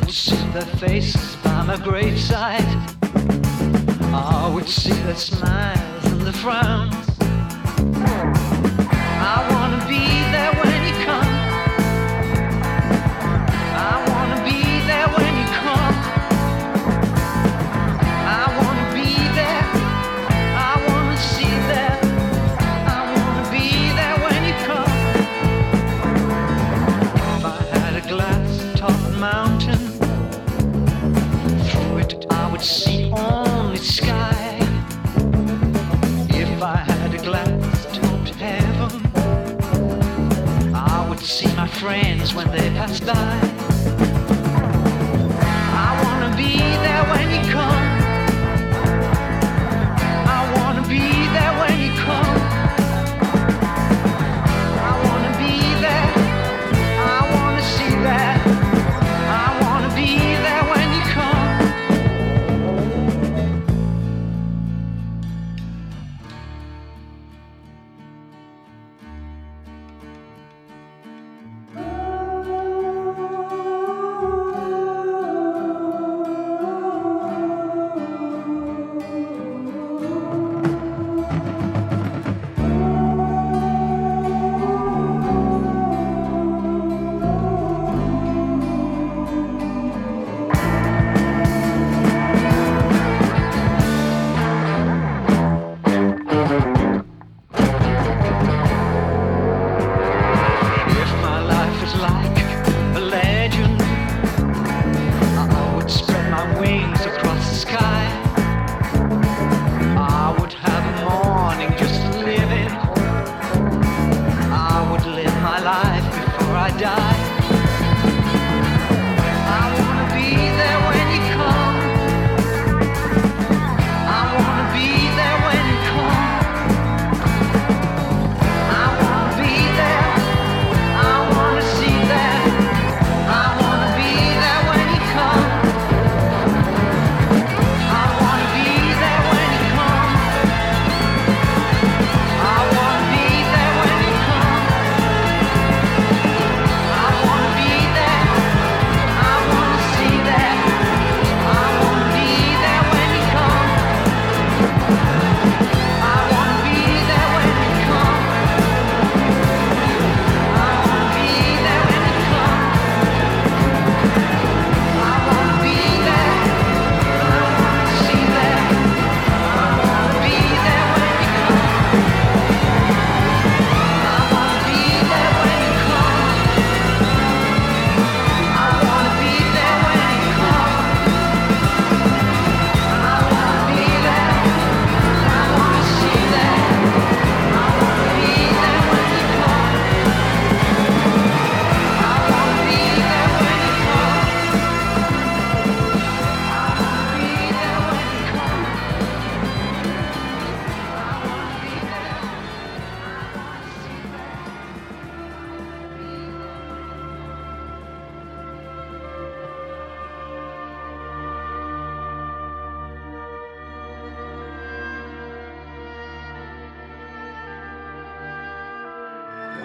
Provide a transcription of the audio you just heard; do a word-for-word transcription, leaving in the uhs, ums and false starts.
would see their faces by my graveside. I would see their smiles and their frowns. I wanna be there when you come. I wanna be there when you come. I wanna be there. I wanna see that. I wanna be there when you come. If I had a glass top mountain, through it I would see only sky. If I had a glass topped heaven, I would see my friends when they pass by. I wanna be there when you come. I wanna be there when you come. I wanna be there. I wanna see that. I wanna be there when you come. Die.